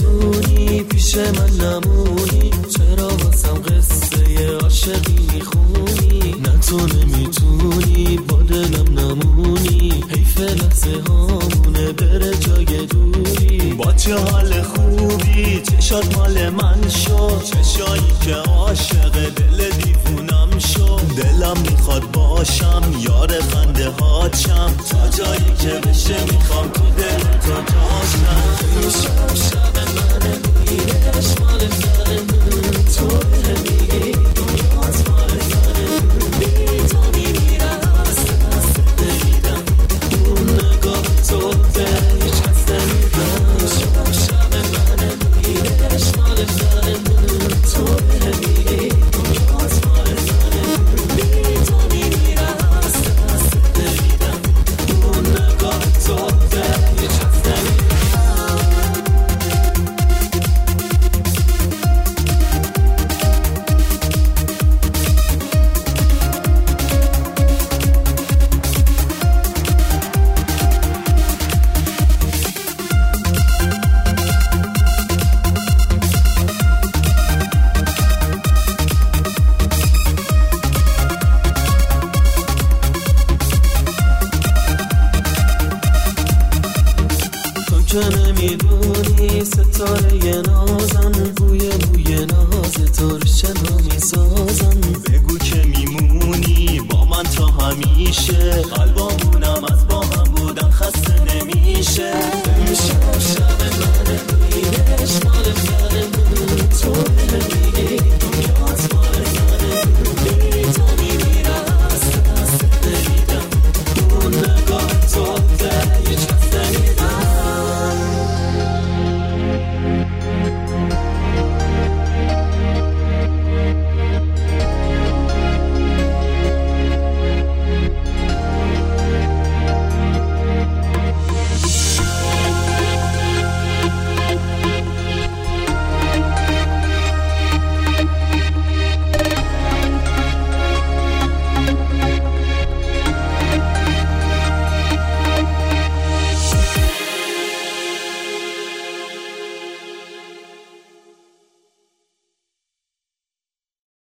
بدونی پیش من نمونی، چرا واسم قصه عاشقی میخونی؟ نه تو نمیتونی با دلم نمونی، حیف لحظه هامونه بره جای دوری. با چه حال خوبی چشات مال من شو، چشایی که عاشق دل دیوونم شو. دلم میخواد باشم یار خنده هاتشم، تا جایی که بشه میخوام تو دل تو جاشم. شب شب منه میگیرش مال زنه، تو میگی دنیاز مال زنه، بی تو میمیرم از دست نمیدم، اون نگاه تو به هیچ کس نمیدم. شب شب منه میگیرش مال زنه، تو میگی دنیاز مال زنه، بی تو میمیرم از دست نمیدم، اون نگاه تو به هیچ کس نمیدم. تو نمیدونی ستاره نازم، بوی بوی ناز تو رو شنا میسازم. بگو که میمونی با من تا همیشه،